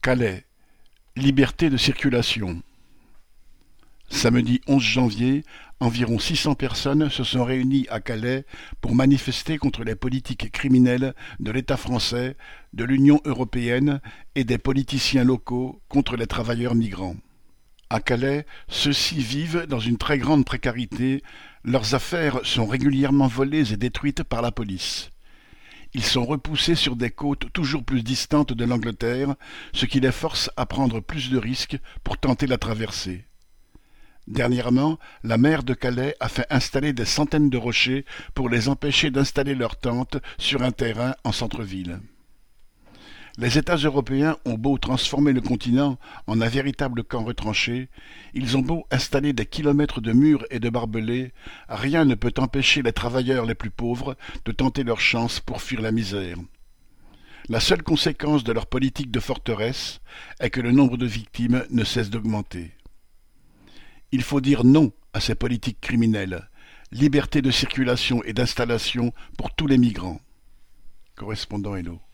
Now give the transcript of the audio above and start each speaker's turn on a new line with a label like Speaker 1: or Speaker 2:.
Speaker 1: Calais, liberté de circulation. Samedi 11 janvier, environ 600 personnes se sont réunies à Calais pour manifester contre les politiques criminelles de l'État français, de l'Union européenne et des politiciens locaux contre les travailleurs migrants. À Calais, ceux-ci vivent dans une très grande précarité, leurs affaires sont régulièrement volées et détruites par la police. Ils sont repoussés sur des côtes toujours plus distantes de l'Angleterre, ce qui les force à prendre plus de risques pour tenter la traversée. Dernièrement, la maire de Calais a fait installer des centaines de rochers pour les empêcher d'installer leurs tentes sur un terrain en centre-ville. Les États européens ont beau transformer le continent en un véritable camp retranché, ils ont beau installer des kilomètres de murs et de barbelés, rien ne peut empêcher les travailleurs les plus pauvres de tenter leur chance pour fuir la misère. La seule conséquence de leur politique de forteresse est que le nombre de victimes ne cesse d'augmenter. Il faut dire non à ces politiques criminelles, liberté de circulation et d'installation pour tous les migrants. Correspondant Hello.